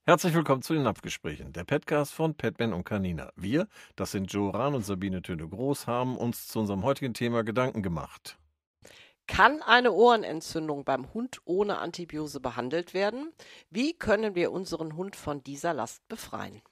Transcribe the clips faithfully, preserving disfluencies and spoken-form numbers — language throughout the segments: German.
Herzlich willkommen zu den Napfgesprächen, der Podcast von Padman und Canina. Wir, das sind Joe Rahn und Sabine Töne-Groß, haben uns zu unserem heutigen Thema Gedanken gemacht. Kann eine Ohrenentzündung beim Hund ohne Antibiose behandelt werden? Wie können wir unseren Hund von dieser Last befreien?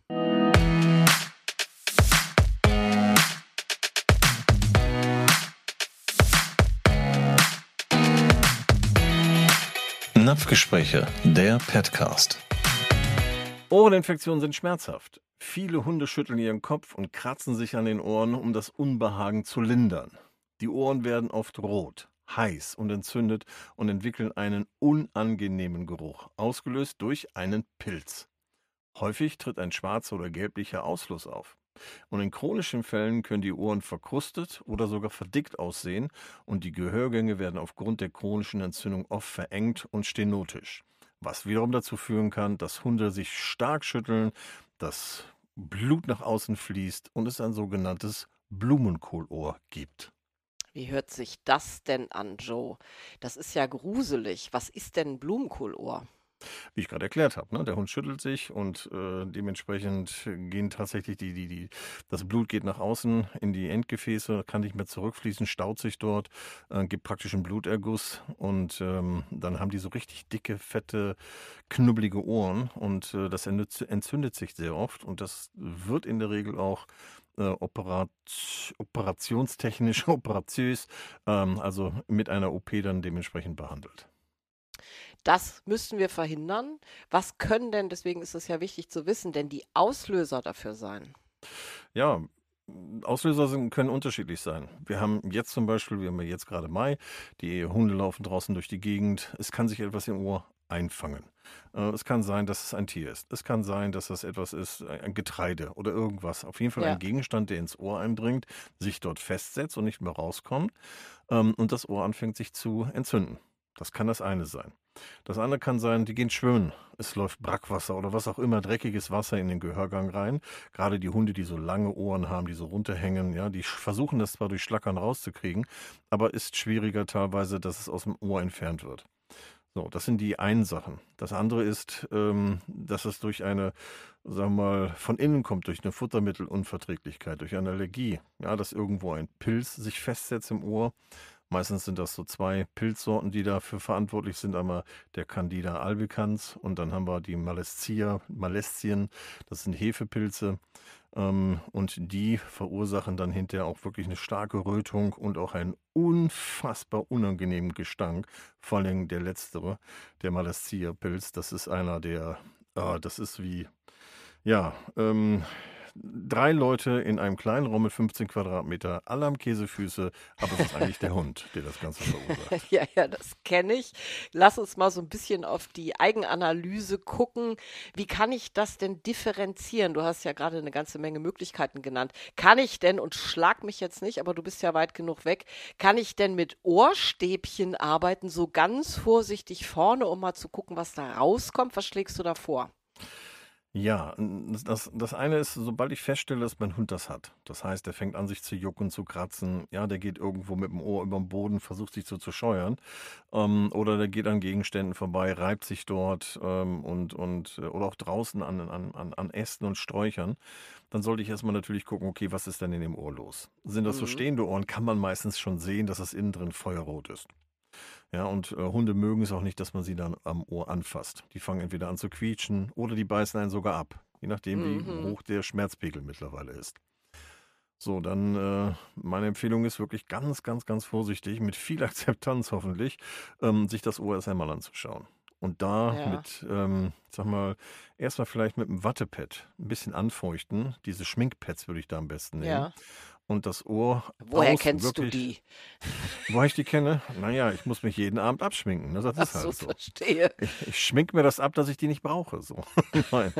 Napfgespräche, der Podcast. Ohreninfektionen sind schmerzhaft. Viele Hunde schütteln ihren Kopf und kratzen sich an den Ohren, um das Unbehagen zu lindern. Die Ohren werden oft rot, heiß und entzündet und entwickeln einen unangenehmen Geruch, ausgelöst durch einen Pilz. Häufig tritt ein schwarzer oder gelblicher Ausfluss auf. Und in chronischen Fällen können die Ohren verkrustet oder sogar verdickt aussehen und die Gehörgänge werden aufgrund der chronischen Entzündung oft verengt und stenotisch, was wiederum dazu führen kann, dass Hunde sich stark schütteln, dass Blut nach außen fließt und es ein sogenanntes Blumenkohlohr gibt. Wie hört sich das denn an, Joe? Das ist ja gruselig. Was ist denn ein Blumenkohlohr? Wie ich gerade erklärt habe, ne? Der Hund schüttelt sich und äh, dementsprechend gehen tatsächlich die, die, die, das Blut geht nach außen in die Endgefäße, kann nicht mehr zurückfließen, staut sich dort, äh, gibt praktisch einen Bluterguss und ähm, dann haben die so richtig dicke, fette, knubbelige Ohren und äh, das entzündet, entzündet sich sehr oft und das wird in der Regel auch äh, operat, operationstechnisch, operatös, ähm, also mit einer O P dann dementsprechend behandelt. Das müssen wir verhindern. Was können denn, deswegen ist es ja wichtig zu wissen, denn die Auslöser dafür sein? Ja, Auslöser sind, können unterschiedlich sein. Wir haben jetzt zum Beispiel, wir haben ja jetzt gerade Mai, die Hunde laufen draußen durch die Gegend. Es kann sich etwas im Ohr einfangen. Äh, es kann sein, dass es ein Tier ist. Es kann sein, dass das etwas ist, ein Getreide oder irgendwas. Auf jeden Fall Ja. ein Gegenstand, der ins Ohr eindringt, sich dort festsetzt und nicht mehr rauskommt ähm, und das Ohr anfängt sich zu entzünden. Das kann das eine sein. Das andere kann sein, die gehen schwimmen. Es läuft Brackwasser oder was auch immer, dreckiges Wasser in den Gehörgang rein. Gerade die Hunde, die so lange Ohren haben, die so runterhängen, ja, die sch- versuchen das zwar durch Schlackern rauszukriegen, aber ist schwieriger teilweise, dass es aus dem Ohr entfernt wird. So, das sind die einen Sachen. Das andere ist, ähm, dass es durch eine, sagen wir mal, von innen kommt, durch eine Futtermittelunverträglichkeit, durch eine Allergie. Ja, dass irgendwo ein Pilz sich festsetzt im Ohr. Meistens sind das so zwei Pilzsorten, die dafür verantwortlich sind. Einmal der Candida albicans und dann haben wir die Malestia, Malestien. Das sind Hefepilze. Ähm, und die verursachen dann hinterher auch wirklich eine starke Rötung und auch einen unfassbar unangenehmen Gestank. Vor allem der letztere, der Malestia-Pilz. Das ist einer der, ah, das ist wie, ja, ähm, drei Leute in einem kleinen Raum mit fünfzehn Quadratmeter, alle am Käsefüße, aber es ist eigentlich der Hund, der das Ganze verursacht. Ja, ja, das kenne ich. Lass uns mal so ein bisschen auf die Eigenanalyse gucken. Wie kann ich das denn differenzieren? Du hast ja gerade eine ganze Menge Möglichkeiten genannt. Kann ich denn, und schlag mich jetzt nicht, aber du bist ja weit genug weg, kann ich denn mit Ohrstäbchen arbeiten, so ganz vorsichtig vorne, um mal zu gucken, was da rauskommt? Was schlägst du da vor? Ja, n- das, das eine ist, sobald ich feststelle, dass mein Hund das hat. Das heißt, der fängt an, sich zu jucken, zu kratzen. Ja, der geht irgendwo mit dem Ohr über den Boden, versucht sich so zu scheuern. Ähm, oder der geht an Gegenständen vorbei, reibt sich dort ähm, und, und äh, oder auch draußen an, an, an, an Ästen und Sträuchern. Dann sollte ich erstmal natürlich gucken, okay, was ist denn in dem Ohr los? Sind das so Mhm. stehende Ohren, kann man meistens schon sehen, dass das innen drin feuerrot ist. Ja, und äh, Hunde mögen es auch nicht, dass man sie dann am Ohr anfasst. Die fangen entweder an zu quietschen oder die beißen einen sogar ab. Je nachdem, wie Mhm. hoch der Schmerzpegel mittlerweile ist. So, dann äh, meine Empfehlung ist wirklich ganz, ganz, ganz vorsichtig, mit viel Akzeptanz hoffentlich, ähm, sich das O S einmal anzuschauen. Und da Ja. mit, ähm, sag mal, erstmal vielleicht mit einem Wattepad ein bisschen anfeuchten. Diese Schminkpads würde ich da am besten nehmen. Ja. Und das Ohr Woher außen kennst du wirklich, die? woher ich die kenne? Naja, ich muss mich jeden Abend abschminken. Ne? Das Ach ist so, halt so. verstehe. Ich, ich schmink mir das ab, dass ich die nicht brauche. So. Nein.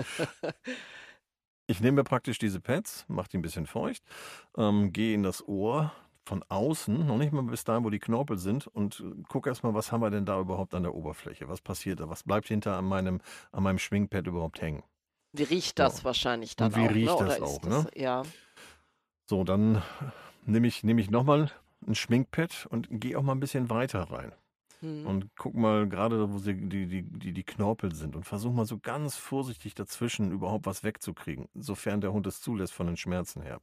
Ich nehme mir praktisch diese Pads, mache die ein bisschen feucht, ähm, gehe in das Ohr von außen, noch nicht mal bis dahin, wo die Knorpel sind, und äh, gucke erstmal, was haben wir denn da überhaupt an der Oberfläche? Was passiert da? Was bleibt hinter an meinem, an meinem Schminkpad überhaupt hängen? Wie riecht So. das wahrscheinlich Und dann wie auch, ne? riecht Oder das auch, ist das, ne? ja. So, dann nehme ich, nehme ich nochmal ein Schminkpad und gehe auch mal ein bisschen weiter rein. Mhm. Und guck mal gerade, da, wo sie, die, die, die, die Knorpel sind und versuch mal so ganz vorsichtig dazwischen überhaupt was wegzukriegen, sofern der Hund es zulässt von den Schmerzen her.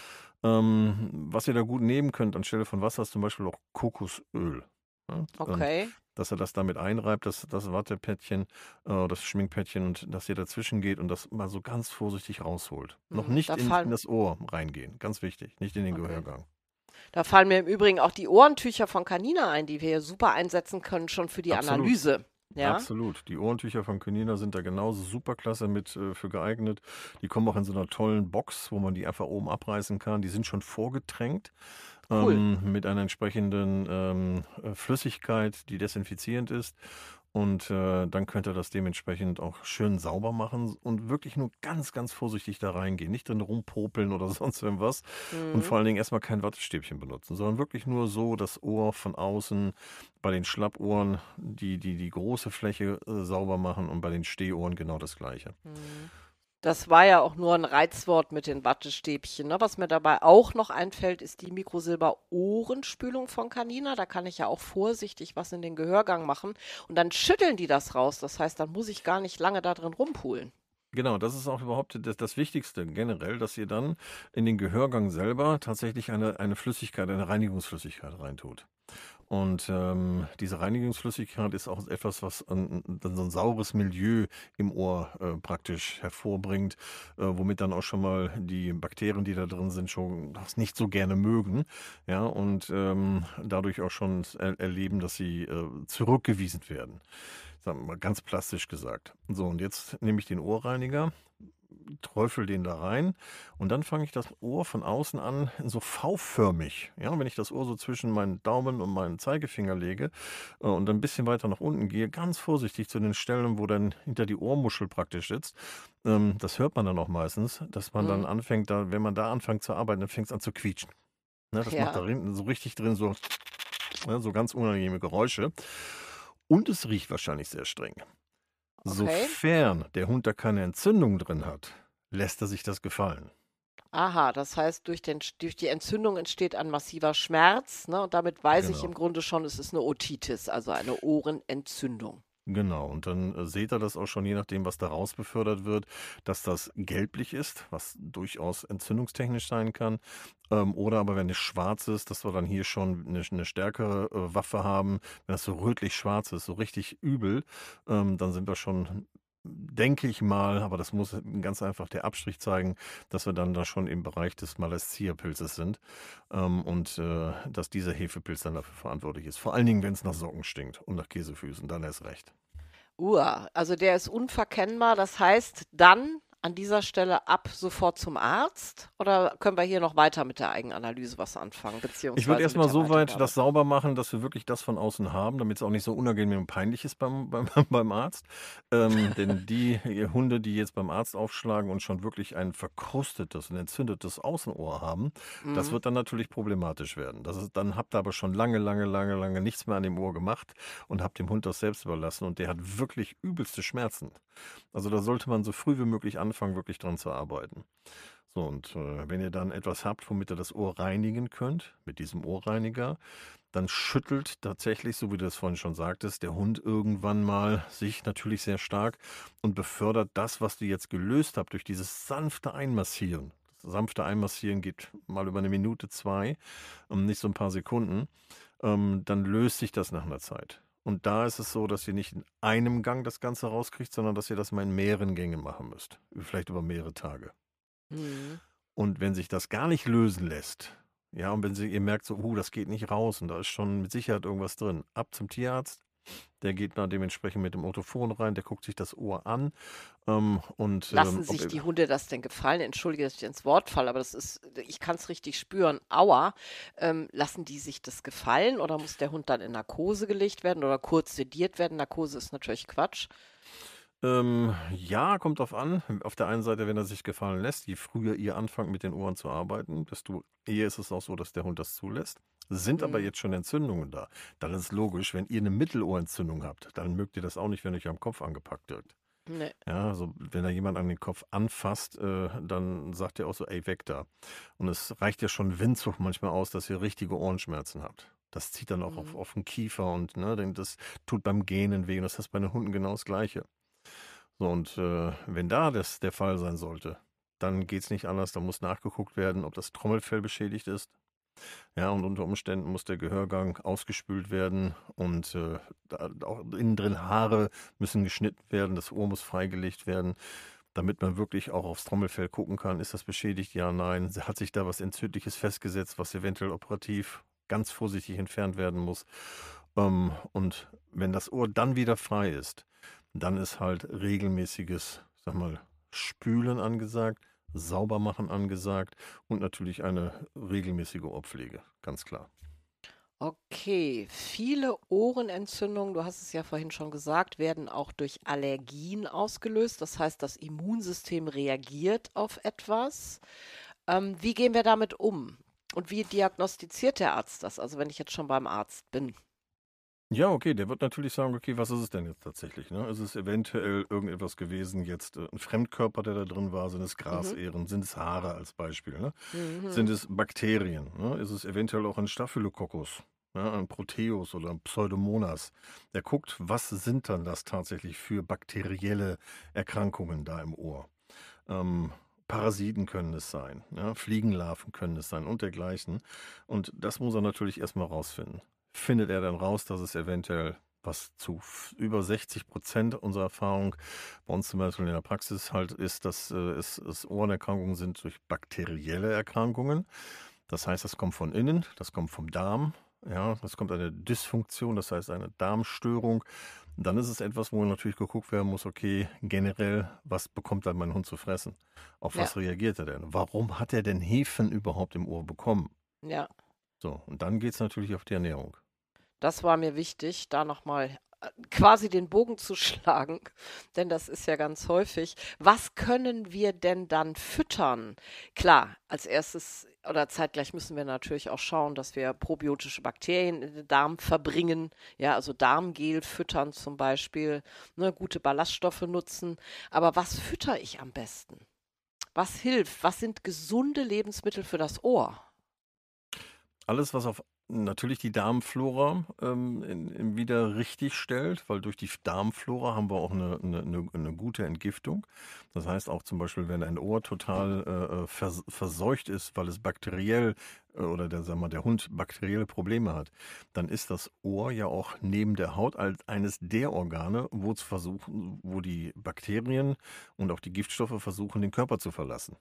Ähm, was ihr da gut nehmen könnt anstelle von Wasser ist zum Beispiel auch Kokosöl. Ja? Und Okay. dass er das damit einreibt, das, das Wattepäckchen, äh, das Schminkpäckchen und dass ihr dazwischen geht und das mal so ganz vorsichtig rausholt. Noch Mhm. nicht Da in, in fallen, das Ohr reingehen, ganz wichtig, nicht in den okay. Gehörgang. Da fallen mir im Übrigen auch die Ohrentücher von Canina ein, die wir hier super einsetzen können, schon für die Absolut. Analyse. Ja. Absolut. Die Ohrentücher von Canina sind da genauso superklasse mit äh, für geeignet. Die kommen auch in so einer tollen Box, wo man die einfach oben abreißen kann. Die sind schon vorgetränkt Cool. ähm, mit einer entsprechenden ähm, äh, Flüssigkeit, die desinfizierend ist. Und äh, dann könnt ihr das dementsprechend auch schön sauber machen und wirklich nur ganz, ganz vorsichtig da reingehen. Nicht drin rumpopeln oder sonst irgendwas. Und Mhm. vor allen Dingen erstmal kein Wattestäbchen benutzen, sondern wirklich nur so das Ohr von außen bei den Schlappohren die, die, die große Fläche äh, sauber machen und bei den Stehohren genau das Gleiche. Mhm. Das war ja auch nur ein Reizwort mit den Wattestäbchen. Ne? Was mir dabei auch noch einfällt, ist die Mikrosilber-Ohrenspülung von Canina. Da kann ich ja auch vorsichtig was in den Gehörgang machen. Und dann schütteln die das raus. Das heißt, dann muss ich gar nicht lange da drin rumpulen. Genau, das ist auch überhaupt das, das Wichtigste generell, dass ihr dann in den Gehörgang selber tatsächlich eine, eine Flüssigkeit, eine Reinigungsflüssigkeit reintut. Und ähm, diese Reinigungsflüssigkeit ist auch etwas, was ein, dann so ein saures Milieu im Ohr äh, praktisch hervorbringt, äh, womit dann auch schon mal die Bakterien, die da drin sind, schon das nicht so gerne mögen, ja, und ähm, dadurch auch schon er erleben, dass sie äh, zurückgewiesen werden. Sagen wir mal ganz plastisch gesagt. So, und jetzt nehme ich den Ohrreiniger, träufel den da rein und dann fange ich das Ohr von außen an so V-förmig. Ja, und wenn ich das Ohr so zwischen meinen Daumen und meinen Zeigefinger lege äh, und dann ein bisschen weiter nach unten gehe, ganz vorsichtig zu den Stellen, wo dann hinter die Ohrmuschel praktisch sitzt, ähm, das hört man dann auch meistens, dass man dann Mhm. anfängt, da, wenn man da anfängt zu arbeiten, dann fängt es an zu quietschen. Ne, das macht da Ja, hinten so richtig drin so, ne, so ganz unangenehme Geräusche. Und es riecht wahrscheinlich sehr streng. okay. Sofern der Hund da keine Entzündung drin hat, lässt er sich das gefallen. Aha, das heißt, durch den, durch die Entzündung entsteht ein massiver Schmerz, ne? Und damit weiß ich im Genau. Grunde schon, es ist eine Otitis, also eine Ohrenentzündung. Genau, und dann äh, seht ihr das auch schon, je nachdem, was da raus befördert wird, dass das gelblich ist, was durchaus entzündungstechnisch sein kann. Ähm, oder aber wenn es schwarz ist, dass wir dann hier schon eine, eine stärkere äh, Waffe haben. Wenn das so rötlich-schwarz ist, so richtig übel, ähm, dann sind wir schon, denke ich mal, aber das muss ganz einfach der Abstrich zeigen, dass wir dann da schon im Bereich des Malacea-Pilzes sind ähm, und äh, dass dieser Hefepilz dann dafür verantwortlich ist. Vor allen Dingen, wenn es nach Socken stinkt und nach Käsefüßen, dann erst recht. Uah, also der ist unverkennbar. Das heißt, dann an dieser Stelle ab sofort zum Arzt? Oder können wir hier noch weiter mit der Eigenanalyse was anfangen, Ich würde beziehungsweise mit erstmal der so weit Weitergabe? das sauber machen, dass wir wirklich das von außen haben, damit es auch nicht so unangenehm und peinlich ist beim, beim, beim Arzt. Ähm, denn die Hunde, die jetzt beim Arzt aufschlagen und schon wirklich ein verkrustetes und entzündetes Außenohr haben, das Mhm. wird dann natürlich problematisch werden. Das ist, dann habt ihr aber schon lange, lange, lange, lange nichts mehr an dem Ohr gemacht und habt dem Hund das selbst überlassen und der hat wirklich übelste Schmerzen. Also da sollte man so früh wie möglich anfangen, wirklich dran zu arbeiten. So, und äh, wenn ihr dann etwas habt, womit ihr das Ohr reinigen könnt, mit diesem Ohrreiniger, dann schüttelt tatsächlich, so wie du es vorhin schon sagtest, der Hund irgendwann mal sich natürlich sehr stark und befördert das, was du jetzt gelöst habt, durch dieses sanfte Einmassieren. Das sanfte Einmassieren geht mal über eine Minute, zwei, ähm, nicht so ein paar Sekunden. Ähm, dann löst sich das nach einer Zeit. Und da ist es so, dass ihr nicht in einem Gang das Ganze rauskriegt, sondern dass ihr das mal in mehreren Gängen machen müsst. Vielleicht über mehrere Tage. Mhm. Und wenn sich das gar nicht lösen lässt, ja, und wenn sie, ihr merkt so, uh, das geht nicht raus und da ist schon mit Sicherheit irgendwas drin, ab zum Tierarzt, der geht dann dementsprechend mit dem Otophon rein, der guckt sich das Ohr an ähm, und Lassen ähm, ob, sich die Hunde das denn gefallen? Entschuldige, dass ich ins Wort falle, aber das ist, ich kann es richtig spüren. Aua. Ähm, lassen die sich das gefallen oder muss der Hund dann in Narkose gelegt werden oder kurz sediert werden? Narkose ist natürlich Quatsch. ähm, ja, kommt drauf an. Auf der einen Seite, wenn er sich gefallen lässt, je früher ihr anfangt mit den Ohren zu arbeiten, desto eher ist es auch so, dass der Hund das zulässt. Sind aber Mhm. jetzt schon Entzündungen da, dann ist es logisch, wenn ihr eine Mittelohrentzündung habt, dann mögt ihr das auch nicht, wenn euch am Kopf angepackt wird. Nee. Ja, also wenn da jemand an den Kopf anfasst, äh, dann sagt er auch so, ey, weg da. Und es reicht ja schon Windzug manchmal aus, dass ihr richtige Ohrenschmerzen habt. Das zieht dann auch auf, Mhm. auf den Kiefer und ne, denn das tut beim Gähnen weh. Und das ist bei den Hunden genau das Gleiche. So, und äh, wenn da das der Fall sein sollte, dann geht es nicht anders. Da muss nachgeguckt werden, ob das Trommelfell beschädigt ist. Ja, und unter Umständen muss der Gehörgang ausgespült werden und äh, da, auch innen drin Haare müssen geschnitten werden, das Ohr muss freigelegt werden, damit man wirklich auch aufs Trommelfell gucken kann. Ist das beschädigt? Ja, nein. Hat sich da was Entzündliches festgesetzt, was eventuell operativ ganz vorsichtig entfernt werden muss? Ähm, und wenn das Ohr dann wieder frei ist, dann ist halt regelmäßiges, sag mal, Spülen angesagt, sauber machen angesagt und natürlich eine regelmäßige Ohrpflege, ganz klar. Okay, viele Ohrenentzündungen, du hast es ja vorhin schon gesagt, werden auch durch Allergien ausgelöst. Das heißt, das Immunsystem reagiert auf etwas. Ähm, wie gehen wir damit um? Und wie diagnostiziert der Arzt das? Also wenn ich jetzt schon beim Arzt bin. Ja, okay, der wird natürlich sagen, okay, was ist es denn jetzt tatsächlich? Ne? Ist es eventuell irgendetwas gewesen, jetzt äh, ein Fremdkörper, der da drin war? Sind es Mhm. Grasähren? Sind es Haare als Beispiel? Ne? Sind Mhm. es Bakterien? Ne? Ist es eventuell auch ein Staphylococcus? Ja, ein Proteus oder ein Pseudomonas. Der guckt, was sind dann das tatsächlich für bakterielle Erkrankungen da im Ohr? Ähm, Parasiten können es sein, ja, Fliegenlarven können es sein und dergleichen. Und das muss er natürlich erstmal rausfinden. Findet er dann raus, dass es eventuell, was zu f- über sechzig Prozent unserer Erfahrung bei uns zum Beispiel in der Praxis halt ist, dass äh, es, es Ohrenerkrankungen sind durch bakterielle Erkrankungen. Das heißt, das kommt von innen, das kommt vom Darm, ja, das kommt eine Dysfunktion, das heißt eine Darmstörung. Dann ist es etwas, wo natürlich geguckt werden muss, okay, generell, was bekommt dann mein Hund zu fressen? Auf Ja, was reagiert er denn? Warum hat er denn Hefen überhaupt im Ohr bekommen? ja. So, und dann geht es natürlich auf die Ernährung. Das war mir wichtig, da nochmal quasi den Bogen zu schlagen, denn das ist ja ganz häufig. Was können wir denn dann füttern? Klar, als erstes oder zeitgleich müssen wir natürlich auch schauen, dass wir probiotische Bakterien in den Darm verbringen. Ja, also Darmgel füttern zum Beispiel, ne, gute Ballaststoffe nutzen. Aber was fütter ich am besten? Was hilft? Was sind gesunde Lebensmittel für das Ohr? Alles, was auf natürlich die Darmflora ähm, in, in wieder richtig stellt, weil durch die Darmflora haben wir auch eine, eine, eine, eine gute Entgiftung. Das heißt auch zum Beispiel, wenn ein Ohr total äh, äh, vers verseucht ist, weil es bakteriell äh, oder der, sagen wir, der Hund bakterielle Probleme hat, dann ist das Ohr ja auch neben der Haut als eines der Organe, wo es versuchen, wo die Bakterien und auch die Giftstoffe versuchen, den Körper zu verlassen.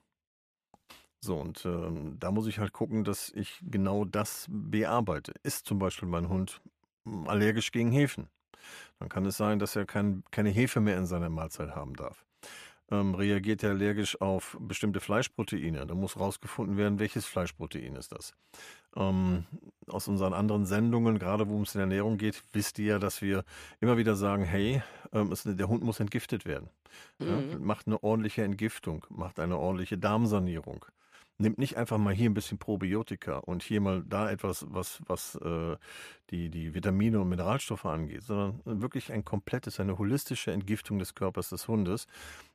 So, und ähm, da muss ich halt gucken, dass ich genau das bearbeite. Ist zum Beispiel mein Hund mm, allergisch gegen Hefen? Dann kann es sein, dass er kein, keine Hefe mehr in seiner Mahlzeit haben darf. Ähm, reagiert er allergisch auf bestimmte Fleischproteine? Da muss rausgefunden werden, welches Fleischprotein ist das. Ähm, aus unseren anderen Sendungen, gerade wo es in Ernährung geht, wisst ihr ja, dass wir immer wieder sagen, hey, ähm, es, der Hund muss entgiftet werden. Ja, Mhm. macht eine ordentliche Entgiftung, macht eine ordentliche Darmsanierung. Nimmt nicht einfach mal hier ein bisschen Probiotika und hier mal da etwas, was, was äh, die, die Vitamine und Mineralstoffe angeht, sondern wirklich ein komplettes, eine holistische Entgiftung des Körpers des Hundes,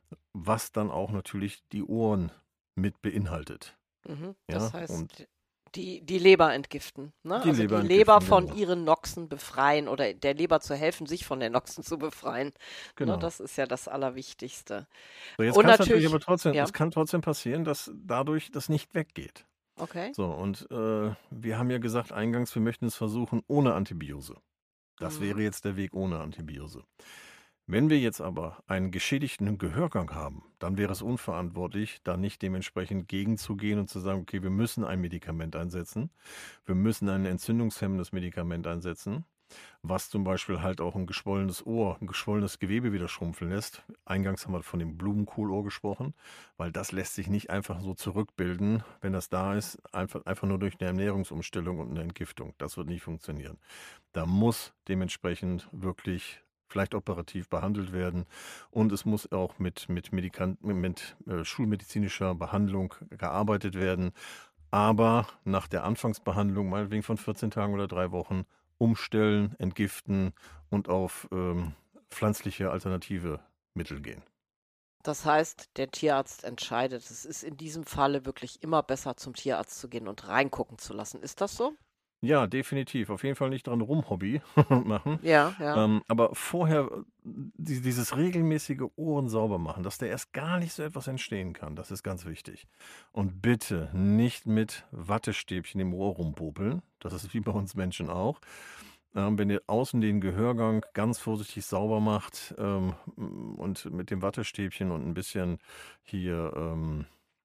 was dann auch natürlich die Ohren mit beinhaltet. Mhm. Das Ja, und heißt, die, die Leber entgiften, ne? die Also Leber die Leber entgiften, von genau. ihren Noxen befreien oder der Leber zu helfen, sich von den Noxen zu befreien. Ne? Genau. Das ist ja das Allerwichtigste. So, jetzt Und kann es natürlich aber natürlich, trotzdem, ja, es kann trotzdem passieren, dass dadurch das nicht weggeht. okay. So, und äh, wir haben ja gesagt eingangs, wir möchten es versuchen ohne Antibiose. Das Mhm. wäre jetzt der Weg ohne Antibiose. Wenn wir jetzt aber einen geschädigten Gehörgang haben, dann wäre es unverantwortlich, da nicht dementsprechend gegenzugehen und zu sagen, okay, wir müssen ein Medikament einsetzen, wir müssen ein entzündungshemmendes Medikament einsetzen, was zum Beispiel halt auch ein geschwollenes Ohr, ein geschwollenes Gewebe wieder schrumpfen lässt. Eingangs haben wir von dem Blumenkohlohr gesprochen, weil das lässt sich nicht einfach so zurückbilden, wenn das da ist, einfach, einfach nur durch eine Ernährungsumstellung und eine Entgiftung. Das wird nicht funktionieren. Da muss dementsprechend wirklich vielleicht operativ behandelt werden und es muss auch mit, mit, Medikant, mit äh, schulmedizinischer Behandlung gearbeitet werden. Aber nach der Anfangsbehandlung, meinetwegen von vierzehn Tagen oder drei Wochen, umstellen, entgiften und auf ähm, pflanzliche alternative Mittel gehen. Das heißt, der Tierarzt entscheidet. Es ist in diesem Falle wirklich immer besser, zum Tierarzt zu gehen und reingucken zu lassen. Ist das so? Ja, definitiv. Auf jeden Fall nicht dran rum-Hobby machen. Ja, ja. Ähm, aber vorher äh, die, dieses regelmäßige Ohren sauber machen, dass da erst gar nicht so etwas entstehen kann, das ist ganz wichtig. Und bitte nicht mit Wattestäbchen im Ohr rumpopeln. Das ist wie bei uns Menschen auch. Ähm, wenn ihr außen den Gehörgang ganz vorsichtig sauber macht ähm, und mit dem Wattestäbchen und ein bisschen hier ähm,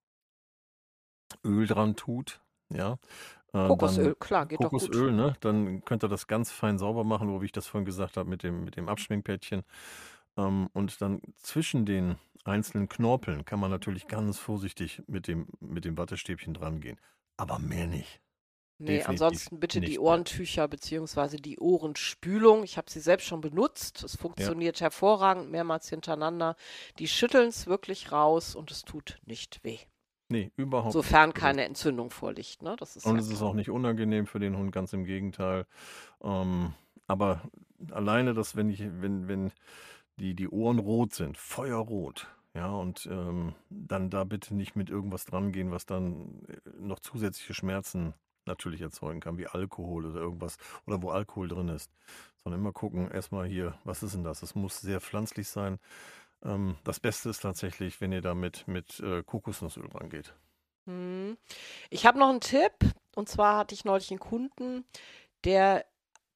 Öl dran tut, ja, äh, dann Kokosöl, klar, geht doch gut. Kokosöl, ne? Dann könnt ihr das ganz fein sauber machen, so wie ich das vorhin gesagt habe, mit dem, mit dem Abschminkpädchen. Ähm, und dann zwischen den einzelnen Knorpeln kann man natürlich ganz vorsichtig mit dem, mit dem Wattestäbchen dran gehen. Aber mehr nicht. Nee, Definitiv ansonsten bitte die nicht mehr. Ohrentücher beziehungsweise die Ohrenspülung. Ich habe sie selbst schon benutzt. Es Ja, funktioniert hervorragend, mehrmals hintereinander. Die schütteln es wirklich raus und es tut nicht weh. nee, überhaupt nicht. Sofern Also, keine Entzündung vorliegt, ne? Das ist und ja es ist klar. auch nicht unangenehm für den Hund, ganz im Gegenteil. Ähm, aber alleine, dass wenn ich, wenn, wenn die, die Ohren rot sind, feuerrot, ja, und ähm, dann da bitte nicht mit irgendwas dran gehen, was dann äh, noch zusätzliche Schmerzen natürlich erzeugen kann, wie Alkohol oder irgendwas, oder wo Alkohol drin ist. Sondern immer gucken, erstmal hier, was ist denn das? Es muss sehr pflanzlich sein. Ähm, das Beste ist tatsächlich, wenn ihr da mit, mit äh, Kokosnussöl rangeht. Hm. Ich habe noch einen Tipp. Und zwar hatte ich neulich einen Kunden, der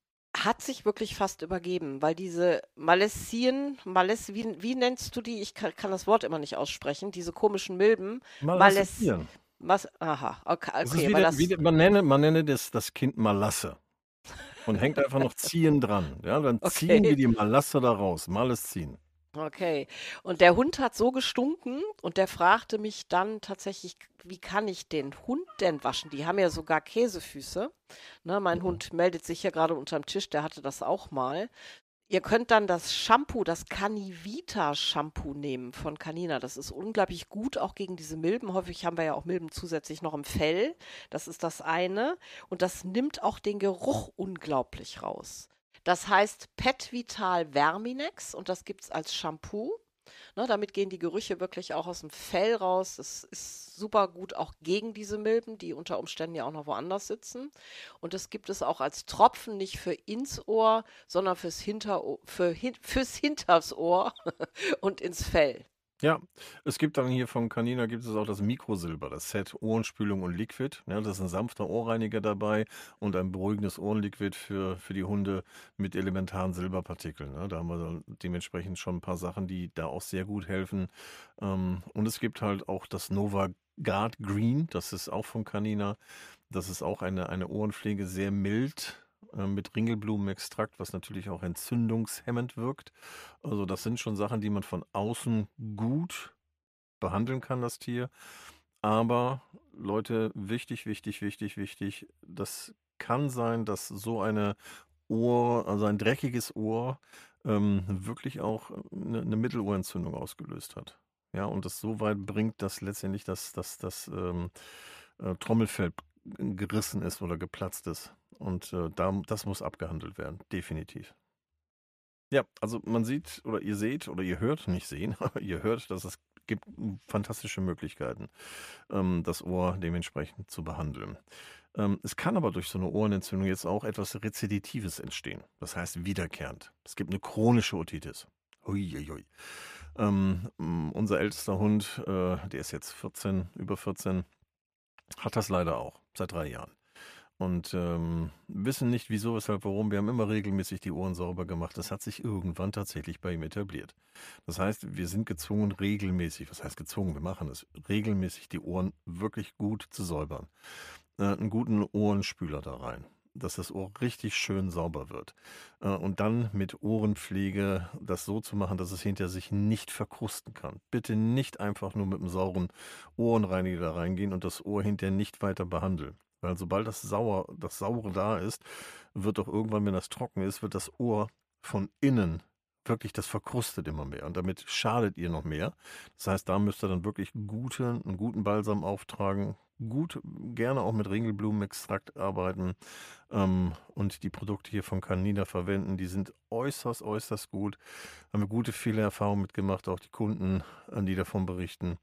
hat sich wirklich fast übergeben, weil diese Malessien, Maless, wie, wie nennst du die? Ich kann, kann das Wort immer nicht aussprechen. Diese komischen Milben. Mal Maless, rassifizieren. was, aha, okay, Es ist okay, weil wieder, das, wieder man nenne, man nenne das, das Kind Malasse und hängt einfach noch ziehen dran. Ja, dann ziehen wir okay. die Malasse da raus. Males ziehen. Okay. Und der Hund hat so gestunken und der fragte mich dann tatsächlich, wie kann ich den Hund denn waschen? Die haben ja sogar Käsefüße. Ne, mein Mhm. Hund meldet sich hier gerade unterm Tisch, der hatte das auch mal. Ihr könnt dann das Shampoo, das Canivita Shampoo nehmen von Canina. Das ist unglaublich gut, auch gegen diese Milben. Häufig haben wir ja auch Milben zusätzlich noch im Fell. Das ist das eine. Und das nimmt auch den Geruch unglaublich raus. Das heißt Pet Vital Verminex und das gibt es als Shampoo. Ne, damit gehen die Gerüche wirklich auch aus dem Fell raus. Das ist super gut auch gegen diese Milben, die unter Umständen ja auch noch woanders sitzen. Und das gibt es auch als Tropfen, nicht für ins Ohr, sondern fürs, Hinterohr, für, hin, fürs Hinters Ohr und ins Fell. Ja, es gibt dann hier von Canina gibt es auch das Mikrosilber, das Set Ohrenspülung und Liquid. Ja, das ist ein sanfter Ohrreiniger dabei und ein beruhigendes Ohrenliquid für, für die Hunde mit elementaren Silberpartikeln. Ne? Da haben wir dann dementsprechend schon ein paar Sachen, die da auch sehr gut helfen. Ähm, und es gibt halt auch das Nova Guard Green, das ist auch von Canina. Das ist auch eine, eine Ohrenpflege, sehr mild äh, mit Ringelblumenextrakt, was natürlich auch entzündungshemmend wirkt. Also das sind schon Sachen, die man von außen gut behandeln kann, das Tier. Aber Leute, wichtig, wichtig, wichtig, wichtig, das kann sein, dass so eine Ohr, also ein dreckiges Ohr, ähm, wirklich auch eine, eine Mittelohrentzündung ausgelöst hat. Ja, und das so weit bringt, dass letztendlich das, das, das ähm, äh, Trommelfell gerissen ist oder geplatzt ist. Und äh, da, das muss abgehandelt werden, definitiv. Ja, also man sieht oder ihr seht oder ihr hört, nicht sehen, aber ihr hört, dass es gibt fantastische Möglichkeiten, ähm, das Ohr dementsprechend zu behandeln. Ähm, es kann aber durch so eine Ohrenentzündung jetzt auch etwas Reziditives entstehen. Das heißt wiederkehrend. Es gibt eine chronische Otitis. Uiuiui. Ähm, m, unser ältester Hund, äh, der ist jetzt vierzehn, über vierzehn, hat das leider auch seit drei Jahren. Und ähm, wissen nicht, wieso, weshalb, warum. Wir haben immer regelmäßig die Ohren sauber gemacht. Das hat sich irgendwann tatsächlich bei ihm etabliert. Das heißt, wir sind gezwungen, regelmäßig, was heißt gezwungen, wir machen es, regelmäßig die Ohren wirklich gut zu säubern. Äh, einen guten Ohrenspüler da rein, dass das Ohr richtig schön sauber wird. Äh, und dann mit Ohrenpflege das so zu machen, dass es hinter sich nicht verkrusten kann. Bitte nicht einfach nur mit einem sauren Ohrenreiniger da reingehen und das Ohr hinterher nicht weiter behandeln. Weil sobald das sauer, das Saure da ist, wird doch irgendwann, wenn das trocken ist, wird das Ohr von innen wirklich, das verkrustet immer mehr und damit schadet ihr noch mehr. Das heißt, da müsst ihr dann wirklich gute, einen guten Balsam auftragen, gut, gerne auch mit Ringelblumenextrakt arbeiten ähm, und die Produkte hier von Canina verwenden. Die sind äußerst, äußerst gut. Haben wir gute, viele Erfahrungen mitgemacht, auch die Kunden, an die davon berichten.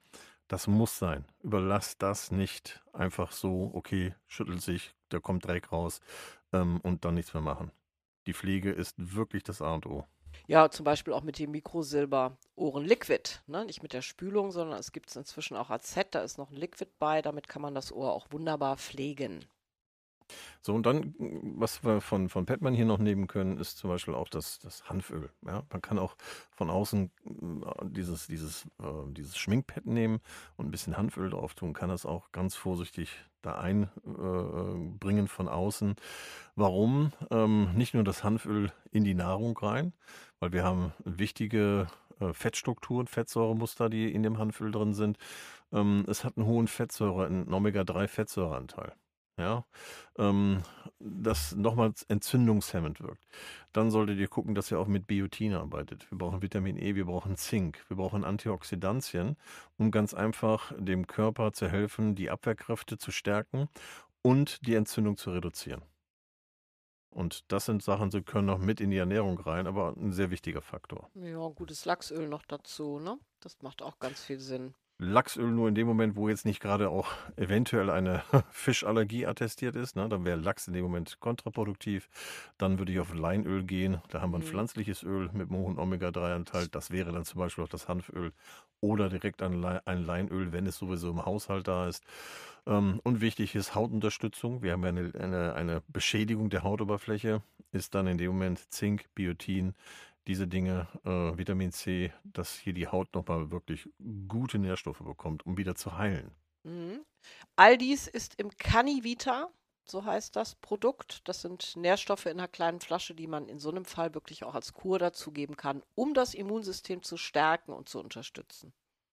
Das muss sein. Überlass das nicht einfach so, okay, schüttelt sich, da kommt Dreck raus ähm, und dann nichts mehr machen. Die Pflege ist wirklich das A und O. Ja, zum Beispiel auch mit dem Mikrosilber-Ohrenliquid, ne? Nicht mit der Spülung, sondern es gibt es inzwischen auch als Set, da ist noch ein Liquid bei, damit kann man das Ohr auch wunderbar pflegen. So, und dann, was wir von, von Petman hier noch nehmen können, ist zum Beispiel auch das, das Hanföl. Ja? Man kann auch von außen äh, dieses, dieses, äh, dieses Schminkpad nehmen und ein bisschen Hanföl drauf tun, kann das auch ganz vorsichtig da einbringen von außen. Warum? Ähm, nicht nur das Hanföl in die Nahrung rein, weil wir haben wichtige äh, Fettstrukturen, Fettsäuremuster, die in dem Hanföl drin sind. Ähm, es hat einen hohen Fettsäure, einen Omega drei Fettsäureanteil. Ja, ähm, das nochmals entzündungshemmend wirkt. Dann solltet ihr gucken, dass ihr auch mit Biotin arbeitet. Wir brauchen Vitamin E, wir brauchen Zink, wir brauchen Antioxidantien, um ganz einfach dem Körper zu helfen, die Abwehrkräfte zu stärken und die Entzündung zu reduzieren. Und das sind Sachen, die können noch mit in die Ernährung rein, aber ein sehr wichtiger Faktor. Ja, gutes Lachsöl noch dazu, ne? Das macht auch ganz viel Sinn. Lachsöl nur in dem Moment, wo jetzt nicht gerade auch eventuell eine Fischallergie attestiert ist. Ne? Dann wäre Lachs in dem Moment kontraproduktiv. Dann würde ich auf Leinöl gehen. Da haben wir ein Mhm. pflanzliches Öl mit einem hohen Omega drei Anteil. Das wäre dann zum Beispiel auch das Hanföl oder direkt ein, Le ein Leinöl, wenn es sowieso im Haushalt da ist. Ähm, und wichtig ist Hautunterstützung. Wir haben ja eine, eine, eine Beschädigung der Hautoberfläche. Ist dann in dem Moment Zink, Biotin, diese Dinge, äh, Vitamin C, dass hier die Haut nochmal wirklich gute Nährstoffe bekommt, um wieder zu heilen. Mhm. All dies ist im Canivita, so heißt das Produkt. Das sind Nährstoffe in einer kleinen Flasche, die man in so einem Fall wirklich auch als Kur dazugeben kann, um das Immunsystem zu stärken und zu unterstützen.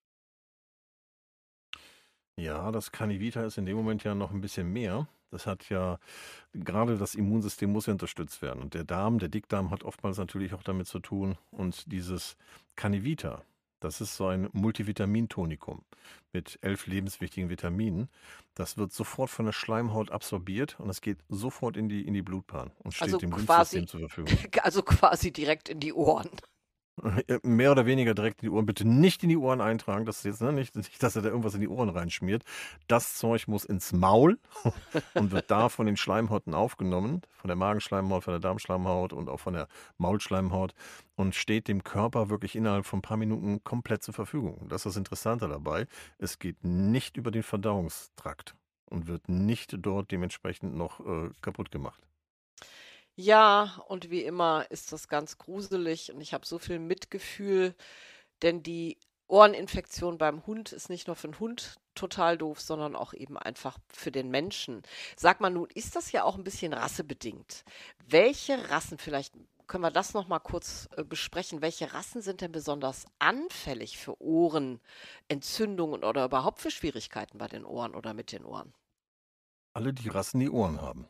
Ja, das Canivita ist in dem Moment ja noch ein bisschen mehr. Das hat ja, gerade das Immunsystem muss ja unterstützt werden. Und der Darm, der Dickdarm hat oftmals natürlich auch damit zu tun. Und dieses Canivita, das ist so ein Multivitamintonikum mit elf lebenswichtigen Vitaminen. Das wird sofort von der Schleimhaut absorbiert und es geht sofort in die, in die Blutbahn und steht Also dem quasi, Lymphsystem zur Verfügung. also quasi direkt in die Ohren. Äh, Mehr oder weniger direkt in die Ohren. Bitte nicht in die Ohren eintragen. Das ist jetzt ne, nicht, nicht, dass er da irgendwas in die Ohren reinschmiert. Das Zeug muss ins Maul und wird da von den Schleimhäuten aufgenommen, von der Magenschleimhaut, von der Darmschleimhaut und auch von der Maulschleimhaut und steht dem Körper wirklich innerhalb von ein paar Minuten komplett zur Verfügung. Das ist das Interessante dabei. Es geht nicht über den Verdauungstrakt und wird nicht dort dementsprechend noch äh, kaputt gemacht. Ja, und wie immer ist das ganz gruselig und ich habe so viel Mitgefühl, denn die Ohreninfektion beim Hund ist nicht nur für den Hund total doof, sondern auch eben einfach für den Menschen. Sag mal, nun ist das ja auch ein bisschen rassebedingt. Welche Rassen, vielleicht können wir das noch mal kurz äh, besprechen, welche Rassen sind denn besonders anfällig für Ohrenentzündungen oder überhaupt für Schwierigkeiten bei den Ohren oder mit den Ohren? Alle die Rassen, die Ohren haben.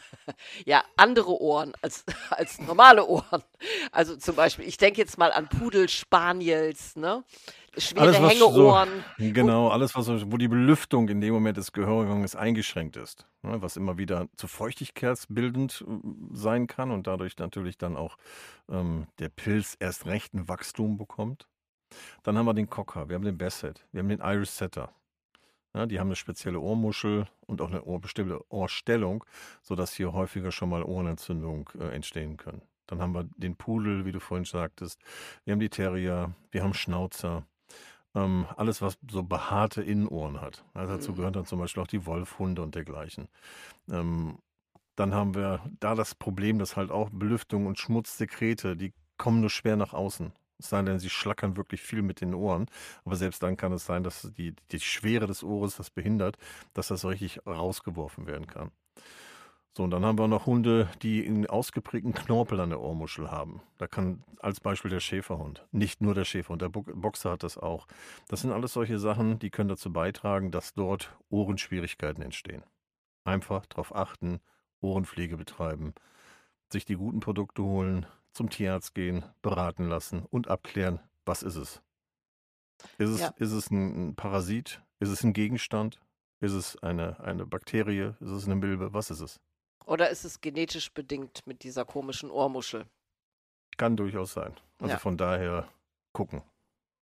Ja, andere Ohren als, als normale Ohren. Also zum Beispiel, ich denke jetzt mal an Pudel, Spaniels, ne? Schwere Alles, was so, Hängeohren. Wo, genau, alles, was so, wo die Belüftung in dem Moment des Gehörganges eingeschränkt ist, ne, was immer wieder zu feuchtigkeitsbildend äh, sein kann und dadurch natürlich dann auch ähm, der Pilz erst recht ein Wachstum bekommt. Dann haben wir den Cocker, wir haben den Basset, wir haben den Irish Setter. Ja, die haben eine spezielle Ohrmuschel und auch eine Ohr, bestimmte Ohrstellung, sodass hier häufiger schon mal Ohrenentzündungen äh, entstehen können. Dann haben wir den Pudel, wie du vorhin sagtest. Wir haben die Terrier, wir haben Schnauzer. Ähm, alles, was so behaarte Innenohren hat. Also dazu Mhm. gehören dann zum Beispiel auch die Wolfhunde und dergleichen. Ähm, dann haben wir da das Problem, dass halt auch Belüftung und Schmutzsekrete, die kommen nur schwer nach außen. Es sei denn, sie schlackern wirklich viel mit den Ohren. Aber selbst dann kann es sein, dass die, die Schwere des Ohres das behindert, dass das so richtig rausgeworfen werden kann. So, und dann haben wir noch Hunde, die einen ausgeprägten Knorpel an der Ohrmuschel haben. Da kann als Beispiel der Schäferhund, nicht nur der Schäferhund, der Bo- Boxer hat das auch. Das sind alles solche Sachen, die können dazu beitragen, dass dort Ohrenschwierigkeiten entstehen. Einfach darauf achten, Ohrenpflege betreiben, sich die guten Produkte holen, zum Tierarzt gehen, beraten lassen und abklären, was ist es? Ist es, Ja. ist es ein ein Parasit? Ist es ein Gegenstand? Ist es eine, eine Bakterie? Ist es eine Milbe? Was ist es? Oder ist es genetisch bedingt mit dieser komischen Ohrmuschel? Kann durchaus sein. Also Ja. von daher gucken.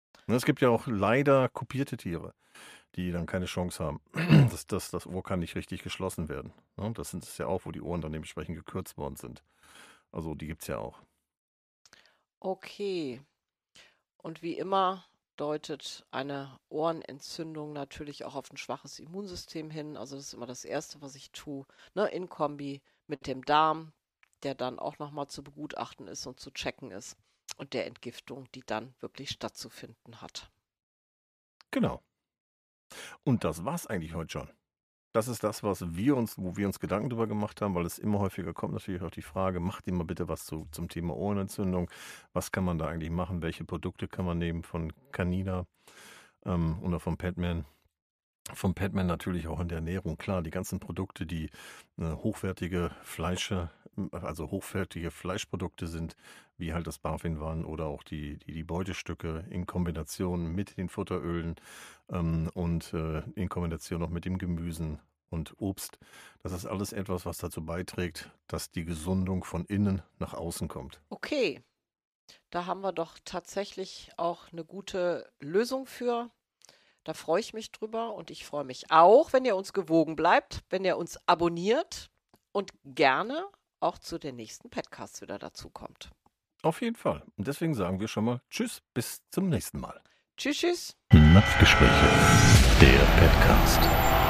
Ne, Es gibt ja auch leider kopierte Tiere, die dann keine Chance haben. Das, das, das Ohr kann nicht richtig geschlossen werden. Ne? Das sind es ja auch, wo die Ohren dann dementsprechend gekürzt worden sind. Also die gibt es ja auch. Okay. Und wie immer deutet eine Ohrenentzündung natürlich auch auf ein schwaches Immunsystem hin. Also das ist immer das Erste, was ich tue, ne, in Kombi mit dem Darm, der dann auch nochmal zu begutachten ist und zu checken ist. Und der Entgiftung, die dann wirklich stattzufinden hat. Genau. Und das war's eigentlich heute schon. Das ist das, was wir uns, wo wir uns Gedanken drüber gemacht haben, weil es immer häufiger kommt natürlich auch die Frage, macht ihr mal bitte was zu, zum Thema Ohrenentzündung. Was kann man da eigentlich machen? Welche Produkte kann man nehmen von Canina ähm, oder von Padman? Vom Padman natürlich auch in der Ernährung. Klar, die ganzen Produkte, die äh, hochwertige Fleische, also hochwertige Fleischprodukte sind, wie halt das Barfinwan oder auch die, die, die Beutestücke in Kombination mit den Futterölen ähm, und äh, in Kombination auch mit dem Gemüsen und Obst. Das ist alles etwas, was dazu beiträgt, dass die Gesundung von innen nach außen kommt. Okay, da haben wir doch tatsächlich auch eine gute Lösung für. Da freue ich mich drüber und ich freue mich auch, wenn ihr uns gewogen bleibt, wenn ihr uns abonniert und gerne auch zu den nächsten Podcasts wieder dazu kommt. Auf jeden Fall. Und deswegen sagen wir schon mal Tschüss, bis zum nächsten Mal. Tschüss, tschüss. Napfgespräche, der Podcast.